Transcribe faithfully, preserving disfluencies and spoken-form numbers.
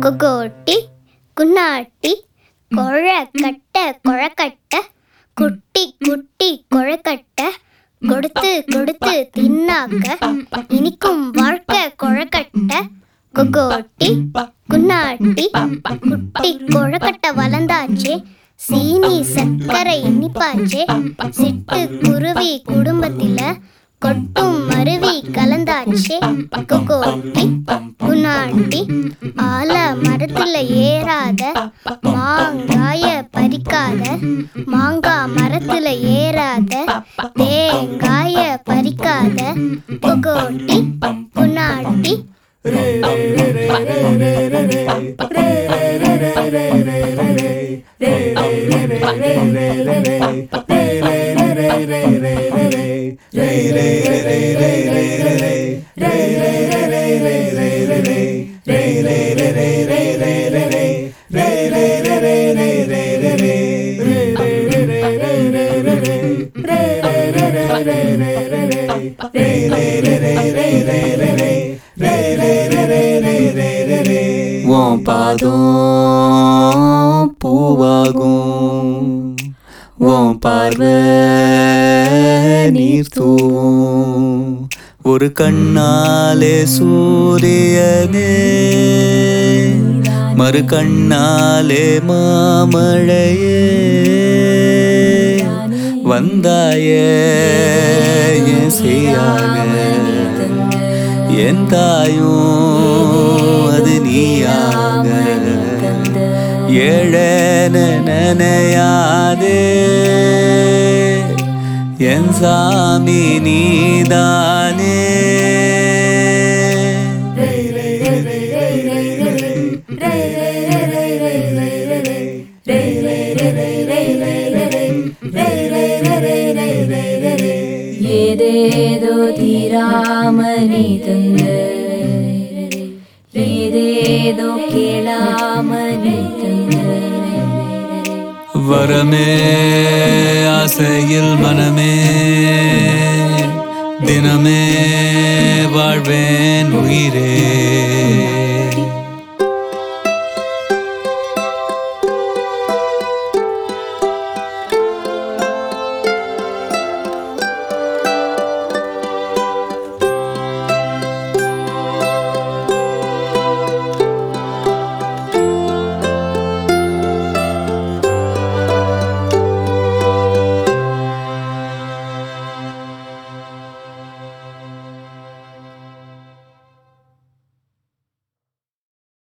கொகோட்டி குன்னாட்டி கொழக்கட்ட கொழக்கட்ட குட்டி குட்டி கொழக்கட்ட கொடுத்து கொடுத்து தின்னாக்க இனிக்கும் வாழ்க்கை கொழக்கட்ட. கொகோட்டி குன்னாட்டி குட்டி கொழக்கட்ட வளர்ந்தாச்சே, சீனி சர்க்கரை இனிப்பாச்சே, சிட்டு குருவி குடும்பத்தில கொட்டும் மருவி கலந்தாச்சே. கொகோட்டி குன்னாட்டி ஆல மரத்துல ஏறாத மாங்காய பறிக்காத, மாங்கா மரத்துல ஏறாத தேங்காய பறிக்காத. கொகோட்டி குன்னாட்டி உன் பாதம் பூவாகும், உன் பார்வை நீர் தூவும், ஒரு கண்ணாலே சூரியனே மறு கண்ணாலே மாமழையே வந்தாயே என் செய்யாக என் தாயும் அது நீயாக. ஏழன நனையாதே என் சாமி நீதானே. ஏதேதோ தீராமணி தந்த, ஏதேதோ கேளாமணி தந்த, வரமே ஆசையில் மனமே தினமே வாழ்வேன் உயிரே.